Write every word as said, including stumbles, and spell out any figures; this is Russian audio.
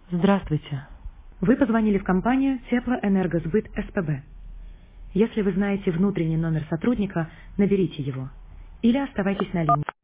Здравствуйте. Вы позвонили в компанию Теплоэнергосбыт СПБ. Если вы знаете внутренний номер сотрудника, наберите его или оставайтесь на линии.